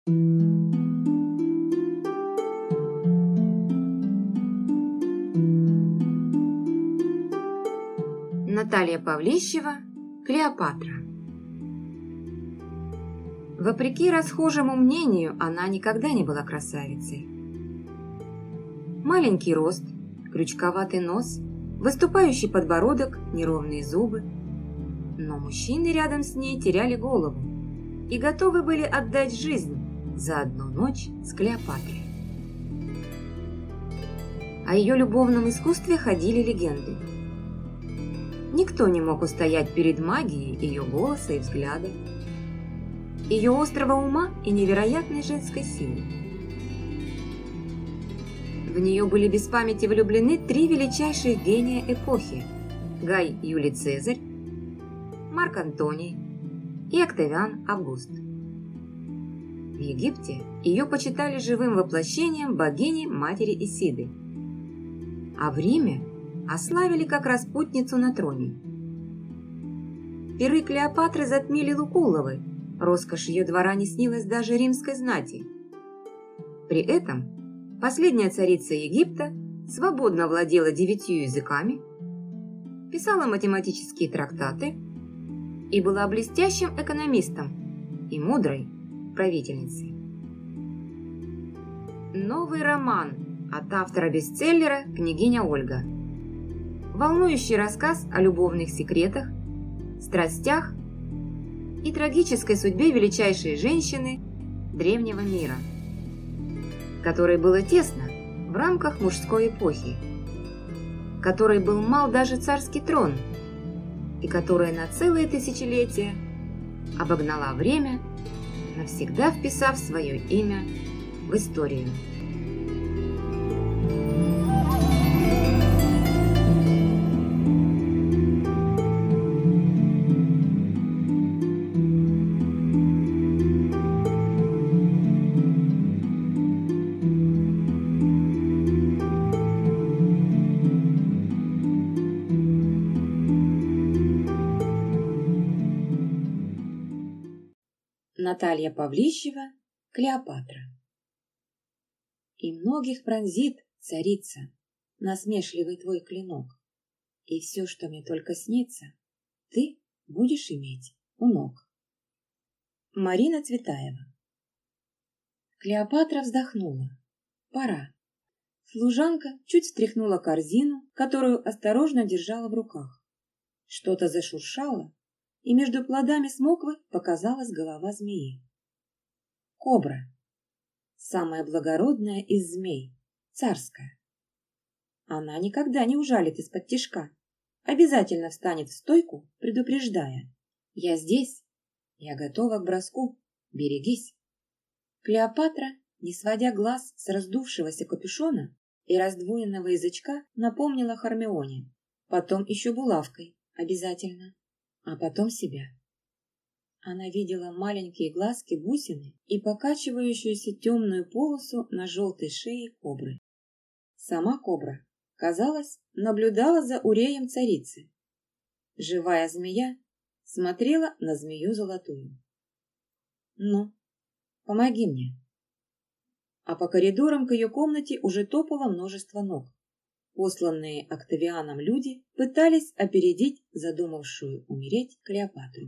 Наталья Павлищева, Клеопатра. Вопреки расхожему мнению, она никогда не была красавицей. Маленький рост, крючковатый нос, выступающий подбородок, неровные зубы. Но мужчины рядом с ней теряли голову и готовы были отдать жизнь за одну ночь с Клеопатрой. О ее любовном искусстве ходили легенды. Никто не мог устоять перед магией ее голоса и взгляда, ее острого ума и невероятной женской силы. В нее были без памяти влюблены три величайших гения эпохи – Гай Юлий Цезарь, Марк Антоний и Октавиан Август. В Египте ее почитали живым воплощением богини матери Исиды, а в Риме ославили как распутницу на троне. Пиры Клеопатры затмили Лукулловы, роскошь ее двора не снилась даже римской знати. При этом последняя царица Египта свободно владела 9 языками, писала математические трактаты и была блестящим экономистом и мудрой правительницей. Новый роман от автора бестселлера «Княгиня Ольга». Волнующий рассказ о любовных секретах, страстях и трагической судьбе величайшей женщины древнего мира, которой было тесно в рамках мужской эпохи, которой был мал даже царский трон и которая на целые тысячелетия обогнала время, навсегда вписав свое имя в историю. Наталья Павлищева, Клеопатра. И многих пронзит, царица, насмешливый твой клинок, и все, что мне только снится, ты будешь иметь у ног. Марина Цветаева. Клеопатра вздохнула. Пора. Служанка чуть встряхнула корзину, которую осторожно держала в руках. Что-то зашуршало, и между плодами смоквы показалась голова змеи. Кобра. Самая благородная из змей, царская. Она никогда не ужалит из-под тишка, обязательно встанет в стойку, предупреждая: «Я здесь, я готова к броску, берегись». Клеопатра, не сводя глаз с раздувшегося капюшона и раздвоенного язычка, напомнила Хармионе: «Потом еще булавкой, обязательно». А потом себя. Она видела маленькие глазки-бусины и покачивающуюся темную полосу на желтой шее кобры. Сама кобра, казалось, наблюдала за уреем царицы. Живая змея смотрела на змею золотую. «Ну, помоги мне». А по коридорам к ее комнате уже топало множество ног. Посланные Октавианом люди пытались опередить задумавшую умереть Клеопатру.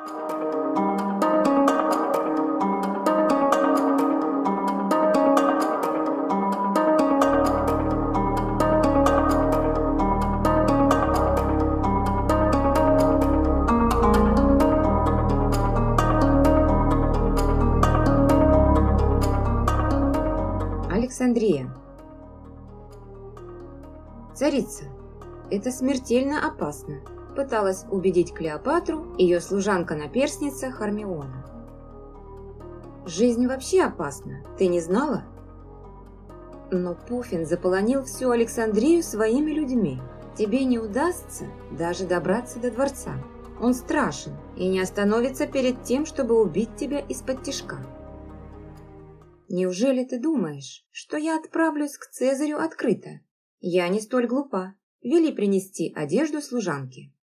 Александрия. «Царица, это смертельно опасно», – пыталась убедить Клеопатру ее служанка-наперсница Хармиона. «Жизнь вообще опасна, ты не знала?» «Но Пуффин заполонил всю Александрию своими людьми. Тебе не удастся даже добраться до дворца. Он страшен и не остановится перед тем, чтобы убить тебя из-под тишка. Неужели ты думаешь, что я отправлюсь к Цезарю открыто? Я не столь глупа. Вели принести одежду служанки».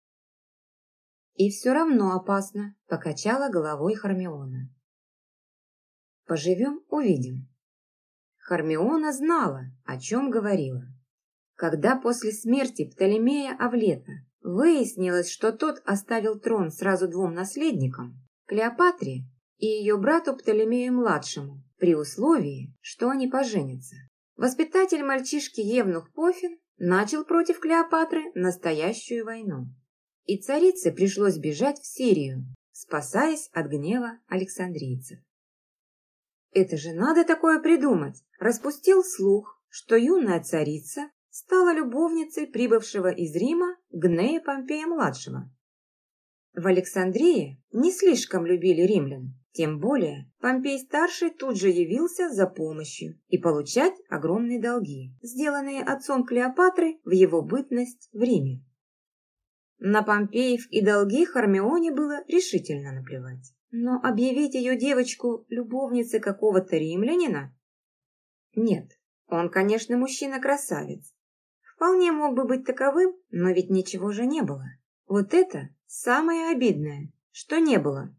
«И все равно опасно», – покачала головой Хармиона. Поживем, увидим. Хармиона знала, о чем говорила. Когда после смерти Птолемея Авлета выяснилось, что тот оставил трон сразу двум наследникам, Клеопатре и ее брату Птолемею-младшему, при условии, что они поженятся, воспитатель мальчишки Евнух Пофин начал против Клеопатры настоящую войну. И царице пришлось бежать в Сирию, спасаясь от гнева александрийцев. Это же надо такое придумать! Распустил слух, что юная царица стала любовницей прибывшего из Рима Гнея Помпея-младшего. В Александрии не слишком любили римлян, тем более Помпей-старший тут же явился за помощью и получать огромные долги, сделанные отцом Клеопатры в его бытность в Риме. На Помпеев и долги Хармионе было решительно наплевать. Но объявить ее девочку любовницей какого-то римлянина? Нет, он, конечно, мужчина-красавец. Вполне мог бы быть таковым, но ведь ничего же не было. Вот это самое обидное, что не было.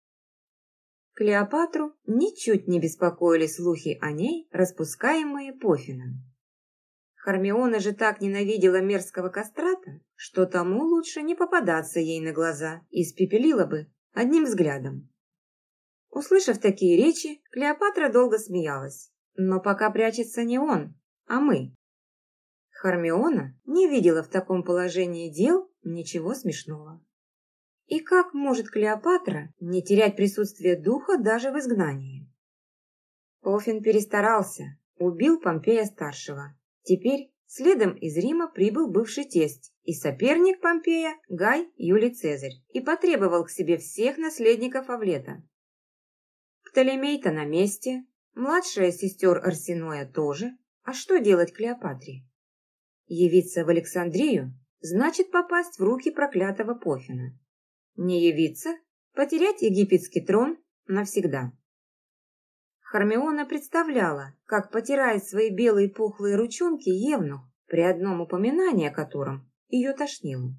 Клеопатру ничуть не беспокоили слухи о ней, распускаемые Пофином. Хармиона же так ненавидела мерзкого кастрата, что тому лучше не попадаться ей на глаза, испепелила бы одним взглядом. Услышав такие речи, Клеопатра долго смеялась, но пока прячется не он, а мы. Хармиона не видела в таком положении дел ничего смешного. И как может Клеопатра не терять присутствие духа даже в изгнании? Пофин перестарался, убил Помпея-старшего. Теперь следом из Рима прибыл бывший тесть и соперник Помпея Гай Юлий Цезарь и потребовал к себе всех наследников Авлета. Птолемей-то на месте, младшая сестер Арсеноя тоже. А что делать Клеопатре? Явиться в Александрию значит попасть в руки проклятого Пофина. Не явиться – потерять египетский трон навсегда. Хармиона представляла, как потирает свои белые пухлые ручонки Евнух, при одном упоминании о котором ее тошнило.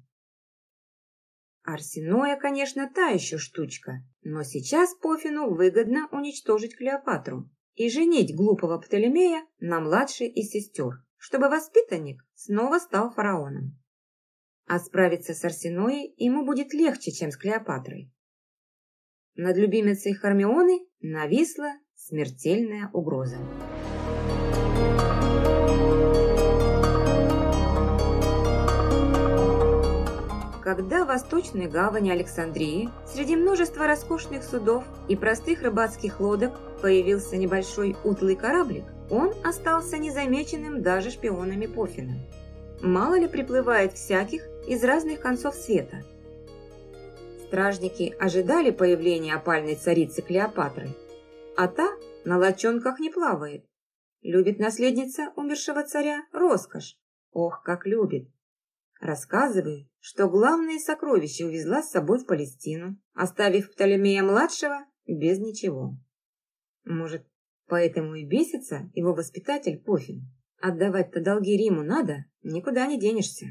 Арсеноя, конечно, та еще штучка, но сейчас Пофину выгодно уничтожить Клеопатру и женить глупого Птолемея на младшей из сестер, чтобы воспитанник снова стал фараоном. А справиться с Арсеноей ему будет легче, чем с Клеопатрой. Над любимицей Хармионы нависла смертельная угроза. Когда в восточной гавани Александрии среди множества роскошных судов и простых рыбацких лодок появился небольшой утлый кораблик, он остался незамеченным даже шпионами Пофина. Мало ли приплывает всяких из разных концов света. Стражники ожидали появления опальной царицы Клеопатры, а та на лодчонках не плавает. Любит наследница умершего царя роскошь. Ох, как любит! Рассказывают, что главные сокровища увезла с собой в Палестину, оставив Птолемея-младшего без ничего. Может, поэтому и бесится его воспитатель Пофин. Отдавать-то долги Риму надо, никуда не денешься.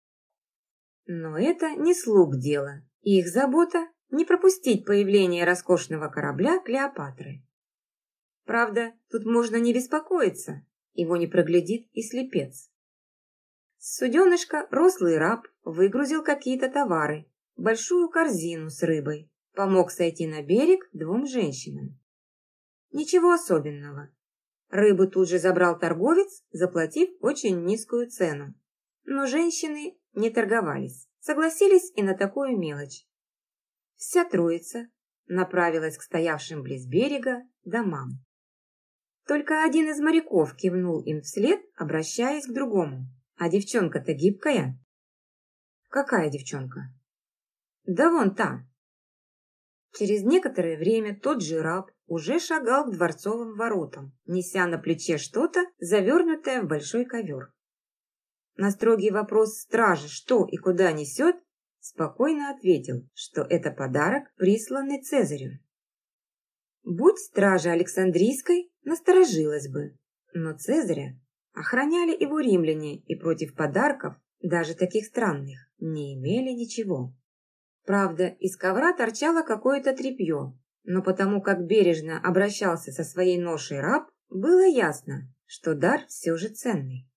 Но это не слуг дело. Их забота – не пропустить появление роскошного корабля Клеопатры. Правда, тут можно не беспокоиться, его не проглядит и слепец. С суденышка рослый раб выгрузил какие-то товары, большую корзину с рыбой, помог сойти на берег двум женщинам. Ничего особенного. Рыбу тут же забрал торговец, заплатив очень низкую цену. Но женщины не торговались, согласились и на такую мелочь. Вся троица направилась к стоявшим близ берега домам. Только один из моряков кивнул им вслед, обращаясь к другому. А девчонка-то гибкая. Какая девчонка? Да вон та. Через некоторое время тот же раб уже шагал к дворцовым воротам, неся на плече что-то, завернутое в большой ковер. На строгий вопрос стражи, что и куда несет, спокойно ответил, что это подарок, присланный Цезарю. Будь стража Александрийской, насторожилась бы, но Цезаря охраняли его римляне и против подарков, даже таких странных, не имели ничего. Правда, из ковра торчало какое-то тряпье, Но потому как бережно обращался со своей ношей раб, было ясно, что дар все же ценный.